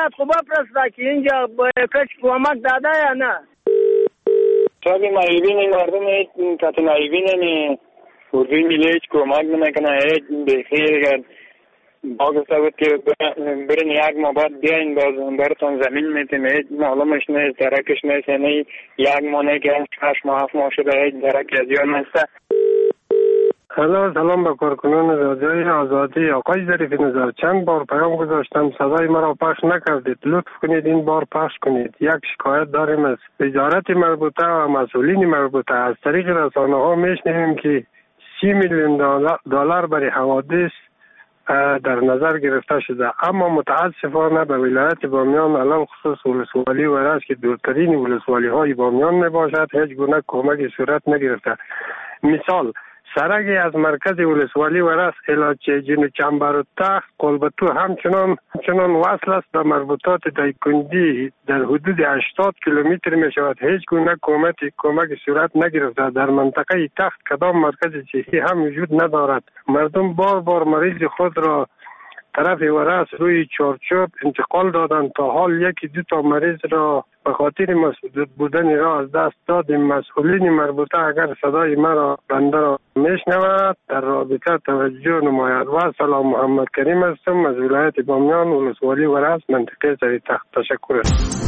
وزارت خوب بپرسته که اینجا کش کمک داده یا نه. چون مایبین مردم هیچ کت نایبین نمی اردوی ملی هیچ کمک نمیکنه. هیچ بخیر اگر باگسته بود که برین یک ماه بعد بیاین باز براتون زمین میتیم. هیچ معلومش نیست، درکش نیست. یعنی یک ماه نه که 8 ماه 7 ماه شده هیچ درک از یا نیست. سلام به کارکنان رادیوی آزادی. آقای ظریف نژاد، چند بار پیام گذاشتم صدای مرا پخش نکردید. لطف کنید این بار پخش کنید. یک شکایت داریم از وزارت مربوطه و مسئولین مربوطه. از طریق رسانه ها میشنویم که 30 میلیون دلار برای حوادث در نظر گرفته شده، اما متاسفانه به ولایت بامیان علل خصوص ولسوالی ورس که دورترین ولسوالی های بامیان می باشد هیچ گونه کمک صورت نگرفته. مثال سرگی از مرکز ولسوالی ورس الاچه جن چنبر و تخت قلبتو همچنان وصل است به مربوطات دایکندی در حدود 80 کیلومتر می شود. هیچ گونه کمک صورت نگرفته. در منطقه تخت کدام مرکز صحی هم وجود ندارد. مردم بار مریض خود را طرف ورس روی چارچوب انتقال دادند. تا حال یکی دو تا مریض را به خاطر مسدود بودن را از دست دادیم. مسئولین مربوطه اگر صدای مرا بنده را میشنود در رابطه توجه نماید. و سلام، محمد کریم هستم از ولایت بامیان ولسوالی ورس منطقه سری تخت. تشکر.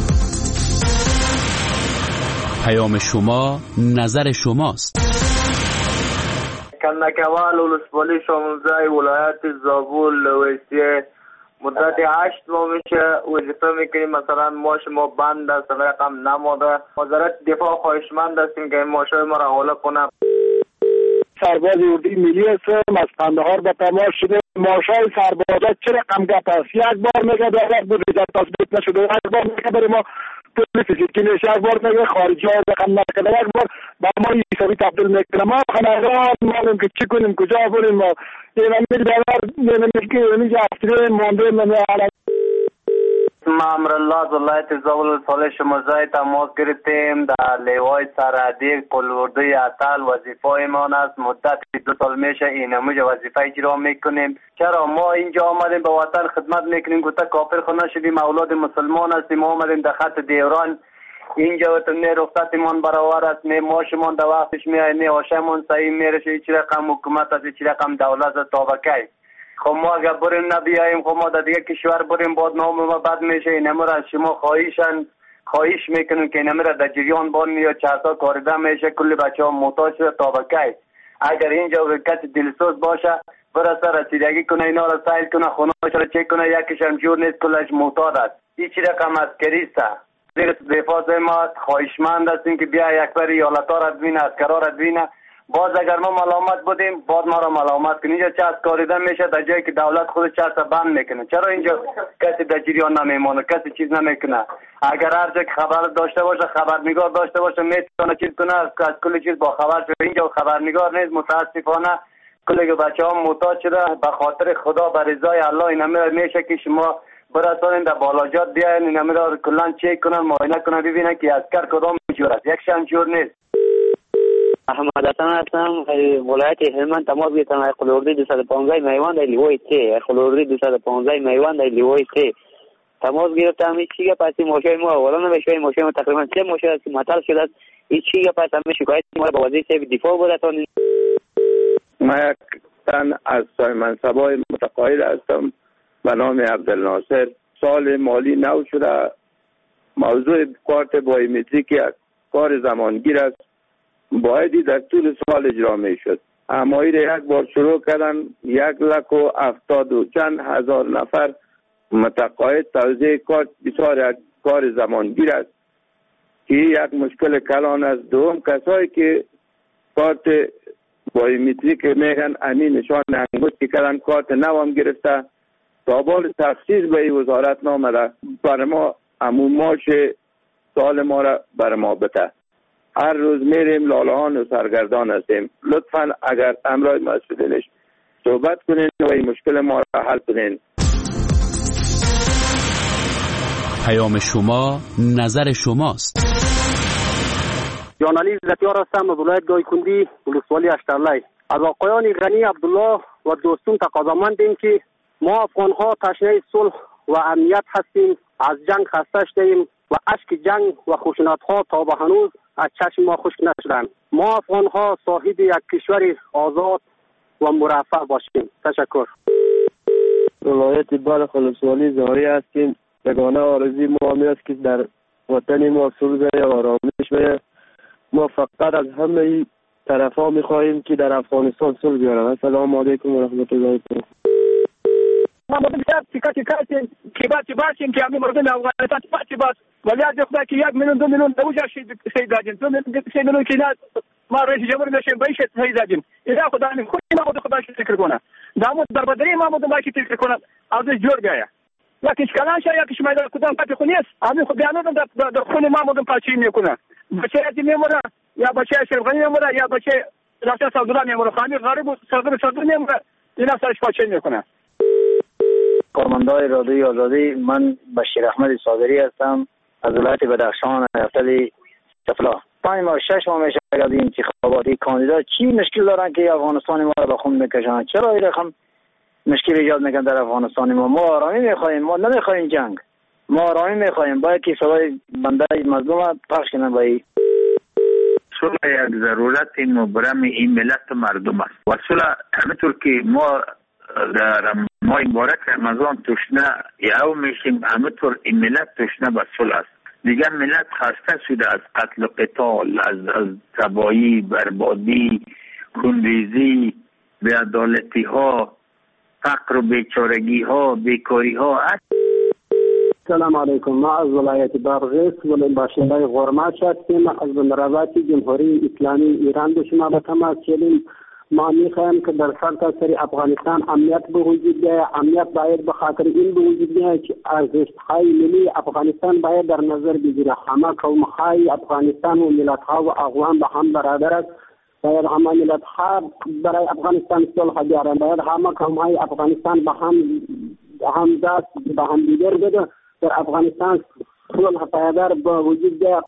پیام شما نظر شماست. کندکوال ولسوالی شاملزای ولایت زابل ویسیه مدت 8 ماه میشه وظیفه میکنیم. مثلا ماش ما بند است، رقم نماده. وزارت دفاع خواهشمند هستیم که این ماشای ما را حواله کنه. سرباز اردوی ملی هستم از قندهار به تماس شده. ماشای سربازا چه رقم گپ است؟ یک بار میگه دولت بود تثبیت نشده، یک بار میگه برای ما پلیسی که نشه، یک بار میگه خارجی ها رقم نکنه، یک بار با ما حسابی تبدیل میکنه. ما خنگان معلوم که چی کنیم، کجا بریم. ما این دولت اینجا افتره مانده نمیاره. امر الله ولایت زابل سال شما زای تماس گرفتیم. در لیوای سرحدی قلوردوی اتل وظیفه ایمان است. مدت 2 سال میشه این موجه وظیفه اجرا میکنیم. چرا ما اینجا آمدیم به وطن خدمت میکنیم؟ گفته کافر خود نشدیم، اولاد مسلمان هستیم. آمدیم در خط دیوران اینجا وقت نه رخصتمان برابر است، نه ماشمان در وقتش میاد، نه آشمون صحیح میرشه. هیچ رقم حکومت است، هیچ رقم دولت است. تا بکی خب ما اگر بریم نبیاییم، خب ما در دیگه کشور بریم بعد نام ما بد میشه. اینم را شما خواهش میکنیم که اینم را در جریان بان یا چهارتا کارده میشه. کلی بچه ها محتاج شده. تا بکی اگر اینجا کسی دلسوز باشه برسه رسیدگی کنه، اینا را سایل کنه، خونهاش را چک کنه. یکیش هم جور نیست، کلش محتاج است. هیچ رقم عسکری است. زیر دفاع ما خواهشمند هستیم که بیا یک بار ایالتا را ببینه، عسکرا را ببینه. باز اگر ما ملامت بودیم باز ما را ملامت کنید. اینجا چست کاریده میشه در جایی که دولت خود چست بند میکنه. چرا اینجا کسی در جریان نمیمونه، کسی چیز نمیکنه؟ اگر هر جا خبر داشته باشه، خبرنگار داشته باشه، میتونه چیز کنه، از کل چیز با خبر شده. اینجا خبرنگار نیست. متاسفانه کلی بچه ها محتاج شده. به خاطر خدا به رضای الله این میشه که شما برسانید در بالاجات بیاین، این را کلان چک کنن، معاینه کنن، ببینن که عسکر کدام جور است. یک شان جور نیست. احمد حسن هستم ولایت هلمند. تماس گرفتم از قلوردوی 215 میوان در لیوای 3. قلوردوی 215 میوان در لیوای 3 تماس گرفتم. این چیگه پس ماشای ما اولا نمیشه. ماشای ما تقریبا 3 ماشه است که معطل شده است. این چیگه پس همه شکایت ما با وزیر دفاع بودتان. ما یک تن از منصبای متقاعد هستم به نام عبدالناصر. سال مالی نو شده. موضوع کارت بایومتریک کار زمانگیر است. بایدی در طول سال اجرا می شد. اما این یک بار شروع کردن 1,70,000 چند هزار نفر متقاعد توزیع کارت. بسیار کار زمانگیر است که یک مشکل کلان است. دوم کسایی که کارت بایومتریک میگن امی نشان انگشت کردن کارت نوام گرفته تا بال تخصیص به وزارت نامده بر ما امون ماش سال ما را بر ما بده. هر روز میریم لالهان و سرگردان هستیم. لطفا اگر امرای مسئولینش صحبت کنین و این مشکل ما را حل کنین. پیام شما نظر شماست. جانعلی زتیار هستم از ولایت دایکندی ولسوالی اشترلی. از آقایان غنی عبدالله و دوستون تقاضامندیم که ما افغانها تشنه صلح و امنیت هستیم از جنگ خسته شدیم و اشک جنگ و خشونت‌ها تا به هنوز از چشم ما خشک نشدند. ما افغان‌ها صاحب یک کشور آزاد و مرفه باشیم. تشکر. ولایت بلخ ولسوالی زاری هستیم. یگانه آرزوی ما همین است که در وطن ما صلح و آرامش باشد. ما فقط از همه طرفا می‌خواهیم که در افغانستان صلح بیارند. السلام علیکم و رحمت الله و برکاته. ما بسیار که باشیم که همین مردم افغانستان باز ولی از خدا که 1 میلیون 2 میلیون دوجا شهید دادیم 2 میلیون که ما رئیس جمهور نشیم باید شهید دادیم. اینا خدا نمی خود ما خدا فکر کنه دامو در بدری ما ما که فکر کنه از جور گیا یکیش کلان شاید یکیش میدان کدام پاتی خونیست همین خود بیانو در خون ما مودم پاچی میکنه بچه ادی میمونه یا بچه شرقانی میمونه یا بچه راسته سعودی میمونه خانی غریب و سعودی میمونه اینا سرش پاچی میکنه. کارمندای رادیوی آزادی، من بشیر احمد صادری هستم از ولایت بدخشان ایالت سفلا. 5 ماه 6 ماه میشه از این انتخابات کاندیدا چی مشکل دارن که افغانستان ما رو به خون میکشن؟ چرا این رقم مشکل ایجاد میکنن در افغانستان ما آرامی میخوایم، ما نمیخوایم جنگ، ما آرامی میخوایم. باید که صدای بنده مظلوم پخش کنن. باید صلح یک ضرورت مبرم این ملت و مردم است و صلح همینطور که ما در ماه مبارک رمضان تشنه یهو میشیم، همینطور این ملت تشنه به صلح است. دیگر ملت خسته شده از قتل و قتال، از تباهی، بربادی، خونریزی، بی‌عدالتی ها، فقر و بیچارگی ها، بیکاری ها. السلام علیکم. ما از ولایت بادغیس ولی باشنده غرمت هستیم. از بندرآباد جمهوری اسلامی ایران به شما به تماس شدیم. ما میخوایم که در سرتاسر افغانستان امنیت به وجود بیاید. امنیت باید به خاطر این به وجود بیاید که ارزش‌های ملی افغانستان باید در نظر بگیرد. همه قوم‌های افغانستان و ملت‌ها و اقوام به هم برابر است. باید همه ملت‌ها برای افغانستان صلح بیارند. باید همه قوم‌های افغانستان به هم دست به هم دیگر بده. در افغانستان صلح پایدار به وجود بیاید.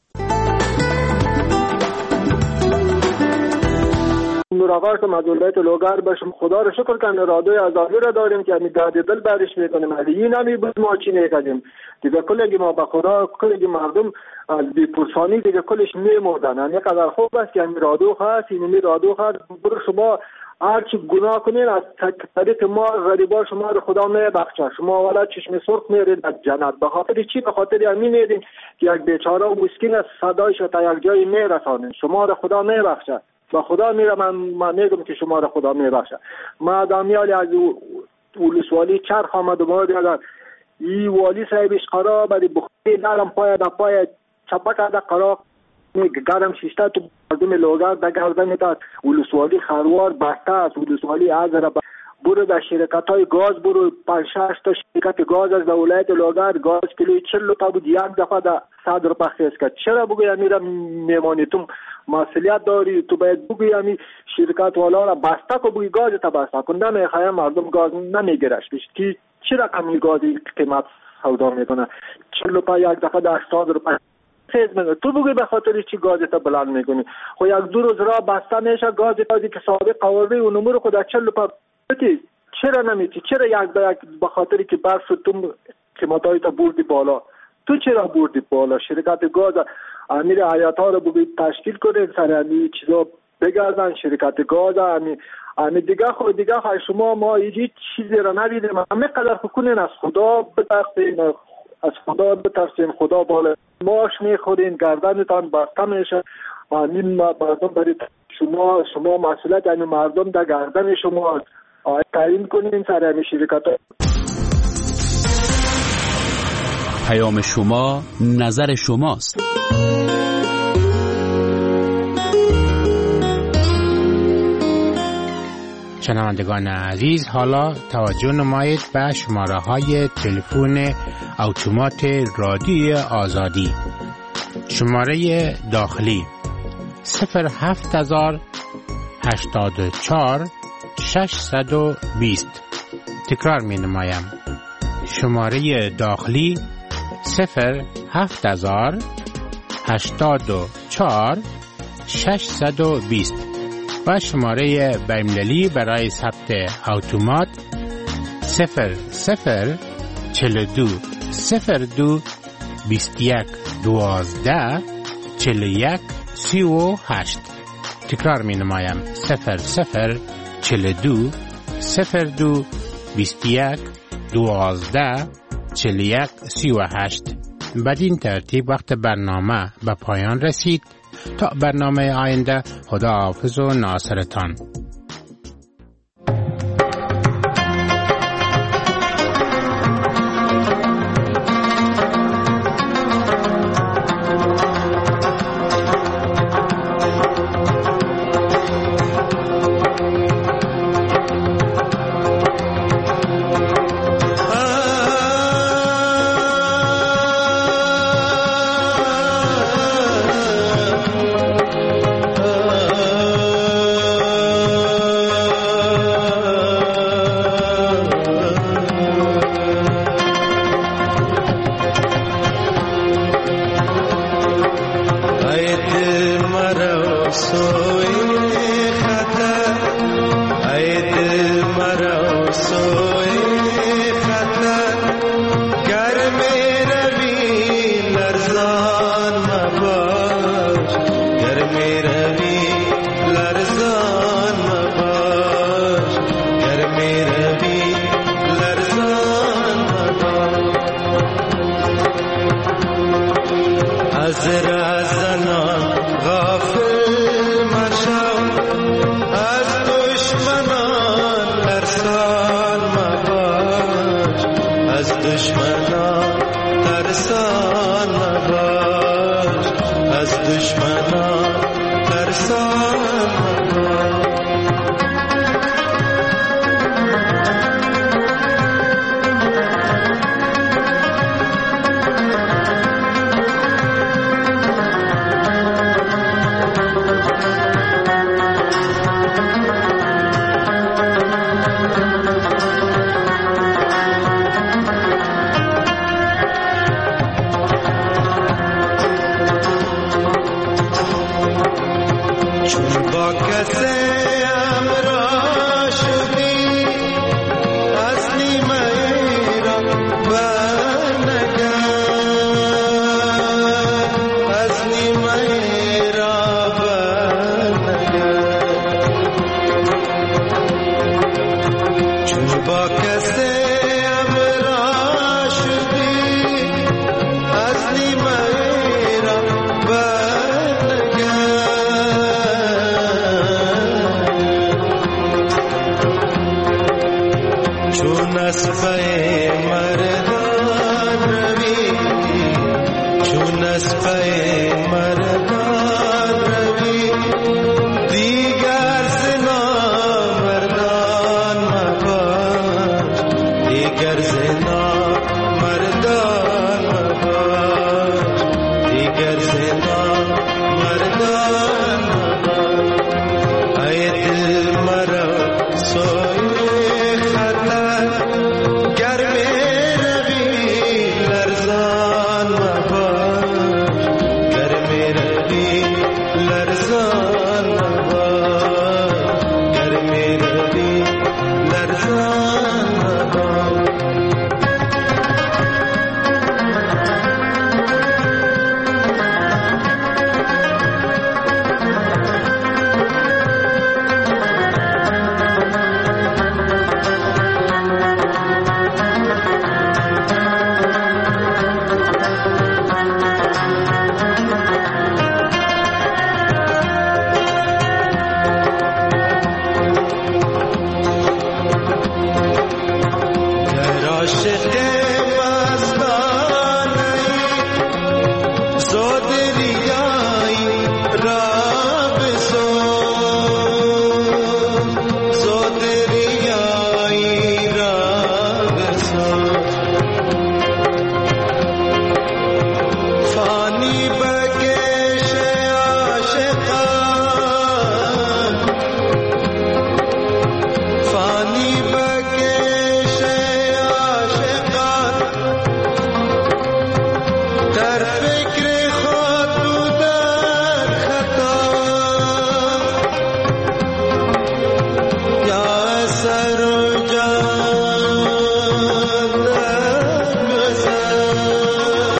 مراقبت از ولایت لوگر باشم. خدا رو شکر کنه رادیوی آزادی را داریم که همین داد دل برش میکنیم. ولی این همی بود ما چی نکردیم دیگه. کلگی ما به خدا کلگی مردم از بی‌پرسانی دیگه کلش میمردن. همین قدر خوب است که همین رادیو هست. این رادیو هست. برو شما هرچی گناه کنین از طریق ما غریبا شما رو خدا میبخشه. شما والا چشم سرخ میرید از جنت. به خاطر چی؟ به خاطر همین ایدین که یک بیچاره و مسکین است صدایش تا یک جای میرسانین. شما رو خدا میبخشه. با خدا میرم من میگم که شما رو خدا میبخشه. ما دامیالی از ولسوالی چرخ آمد و باید اگر این والی صاحبش قرار بری بخوری نرم پای دا پای چپک دا قرار گرم شیشته تو مردم لوگر دا گرده میداد. ولسوالی خروار بسته است. ولسوالی از را برو در شرکت های گاز برو 5-6 تا شرکت گاز از ولایت لوگر گاز کیلوی 40 روپیه بود یک دفعه در 100 روپیه خیز کرد. چرا بگوی امیرم میمانی تو مسئولیت داری؟ تو باید بگوی امی شرکت والا را بسته کو بگوی گاز تا بسته کن. نمیخوایم مردم گاز نمیگیرش که چی رقمی گازی قیمت سودا میکنه 40 روپیه یک دفعه در 100 روپیه خیز میکنه. تو بگوی به خاطر چی گاز تا بلند میکنی؟ خو یک دو روز را بسته میشه گازی که سابق قواره و نمور خود 40 روپیه چرا نمیتی؟ چرا یک به یک به خاطری که برف تو قیمتای تا بردی بالا؟ تو چرا بردی بالا؟ شرکت گاز امیر حیات ها رو بگید تشکیل کنید سر همین چیزا بگردن. شرکت گاز همین دیگه شما ما هیچ چیزی را ندیدیم. همه قدر کنین از خدا بترسین. خدا بالا ماش میخورین گردنتان بسته میشه. همین مردم برید شما مسئولیت همین مردم در گردن شما تعیین کنین سر همین شرکت ها. پیام شما نظر شماست. شنوندگان عزیز، حالا توجه نمایید به شماره های تلفن اتومات رادیوی آزادی. شماره داخلی 07084 620. تکرار می نمایم. شماره داخلی 07084 620 و شماره بین‌المللی برای ثبت اتومات 0042 02 21 12 41 38. تکرار می نمایم 00 42 02 21 12 41 38. بدین ترتیب وقت برنامه به پایان رسید. تا برنامه آینده، خدا حافظ و ناصرتان. चुनस पे मर